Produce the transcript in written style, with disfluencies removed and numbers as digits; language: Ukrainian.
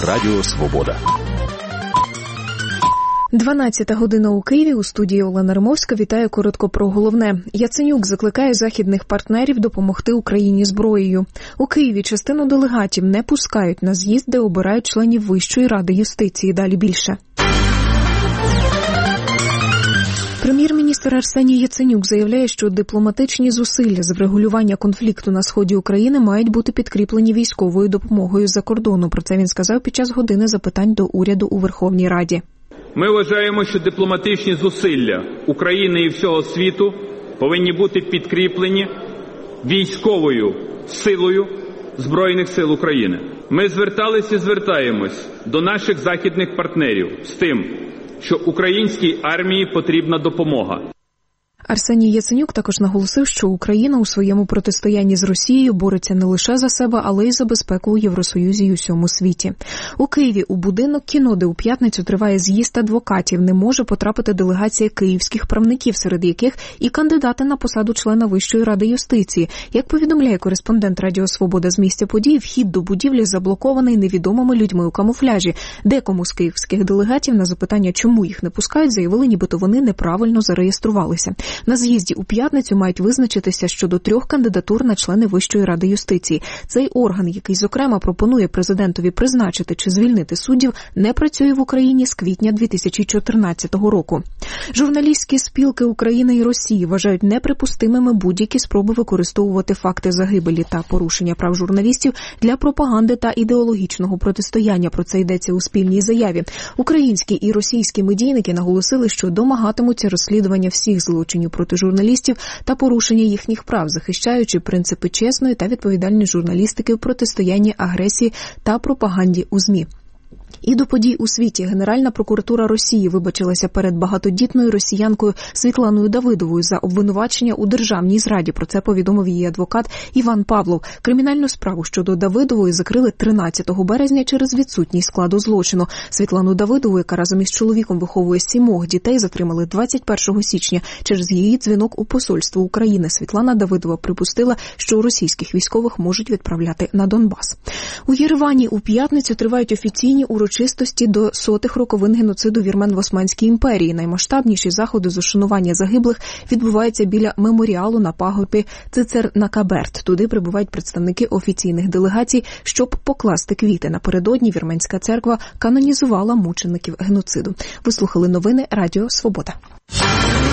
Радіо Свобода. 12 година у Києві. У студії Олена Римовська. Вітаю коротко про головне. Яценюк закликає західних партнерів допомогти Україні зброєю. У Києві частину делегатів не пускають на з'їзд, де обирають членів Вищої ради юстиції. Далі більше. Прем'єр-міністр Арсеній Яценюк заявляє, що дипломатичні зусилля з врегулювання конфлікту на сході України мають бути підкріплені військовою допомогою з-за кордону. Про це він сказав під час години запитань до уряду у Верховній Раді. Ми вважаємо, що дипломатичні зусилля України і всього світу повинні бути підкріплені військовою силою Збройних сил України. Ми звертались і звертаємось до наших західних партнерів з тим, що українській армії потрібна допомога. Арсеній Яценюк також наголосив, що Україна у своєму протистоянні з Росією бореться не лише за себе, але й за безпеку у Євросоюзі й усьому світі. У Києві у будинок кіно, де у п'ятницю триває з'їзд адвокатів, не може потрапити делегація київських правників, серед яких і кандидати на посаду члена Вищої ради юстиції. Як повідомляє кореспондент Радіо Свобода з місця подій, вхід до будівлі заблокований невідомими людьми у камуфляжі. Декому з київських делегатів на запитання, чому їх не пускають, заявили, нібито вони неправильно зареєструвалися. На з'їзді у п'ятницю мають визначитися щодо 3 кандидатур на члени Вищої ради юстиції. Цей орган, який, зокрема, пропонує президентові призначити чи звільнити суддів, не працює в Україні з квітня 2014 року. Журналістські спілки України і Росії вважають неприпустимими будь-які спроби використовувати факти загибелі та порушення прав журналістів для пропаганди та ідеологічного протистояння. Про це йдеться у спільній заяві. Українські і російські медійники наголосили, що домагатимуться розслідування всіх злочинів проти журналістів та порушення їхніх прав, захищаючи принципи чесної та відповідальної журналістики в протистоянні агресії та пропаганді у ЗМІ. І до подій у світі. Генеральна прокуратура Росії вибачилася перед багатодітною росіянкою Світланою Давидовою за обвинувачення у державній зраді. Про це повідомив її адвокат Іван Павлов. Кримінальну справу щодо Давидової закрили 13 березня через відсутність складу злочину. Світлану Давидову, яка разом із чоловіком виховує 7 дітей, затримали 21 січня через її дзвінок у посольство України. Світлана Давидова припустила, що російських військових можуть відправляти на Донбас. У Єревані у п'ятницю тривають офіційні урочистості до 100-х роковин геноциду вірмен в Османській імперії. Наймасштабніші заходи з ушанування загиблих відбуваються біля меморіалу на пагорбі Цицер-Накаберт. Туди прибувають представники офіційних делегацій, щоб покласти квіти. Напередодні Вірменська церква канонізувала мучеників геноциду. Ви слухали новини Радіо Свобода.